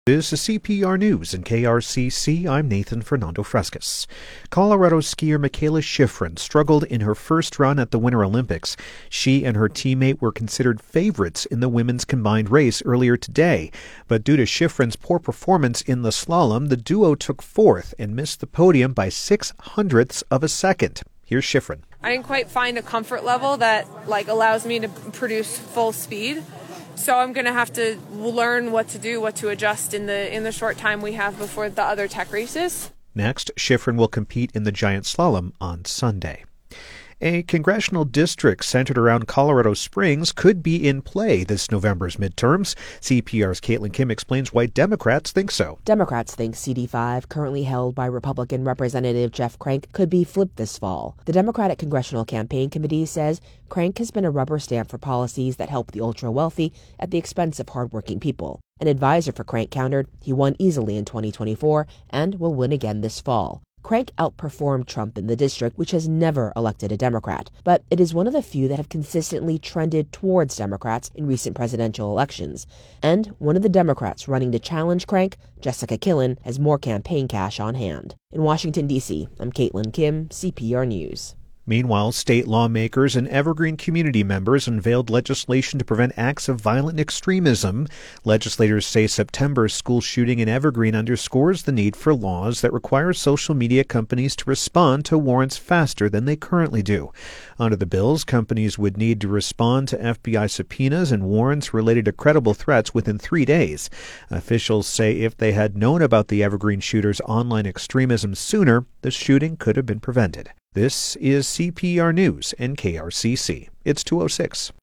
This is CPR News in KRCC. I'm Nathan Fernando Frescas. Colorado skier Mikaela Shiffrin struggled in her first run at the Winter Olympics. She and her teammate were considered favorites in the women's combined race earlier today. But due to Shiffrin's poor performance in the slalom, the duo took fourth and missed the podium by 0.06 of a second. Here's Shiffrin. I didn't quite find a comfort level that allows me to produce full speed. So I'm going to have to learn what to do, what to adjust in the short time we have before the other tech races. Next, Shiffrin will compete in the giant slalom on Sunday. A congressional district centered around Colorado Springs could be in play this November's midterms. CPR's Caitlin Kim explains why Democrats think so. Democrats think CD5, currently held by Republican Representative Jeff Crank, could be flipped this fall. The Democratic Congressional Campaign Committee says Crank has been a rubber stamp for policies that help the ultra-wealthy at the expense of hardworking people. An advisor for Crank countered he won easily in 2024 and will win again this fall. Crank outperformed Trump in the district, which has never elected a Democrat, but it is one of the few that have consistently trended towards Democrats in recent presidential elections. And one of the Democrats running to challenge Crank, Jessica Killen, has more campaign cash on hand. In Washington, D.C., I'm Caitlin Kim, CPR News. Meanwhile, state lawmakers and Evergreen community members unveiled legislation to prevent acts of violent extremism. Legislators say September's school shooting in Evergreen underscores the need for laws that require social media companies to respond to warrants faster than they currently do. Under the bills, companies would need to respond to FBI subpoenas and warrants related to credible threats within 3 days. Officials say if they had known about the Evergreen shooter's online extremism sooner, the shooting could have been prevented. This is CPR News and KRCC. It's 2:06.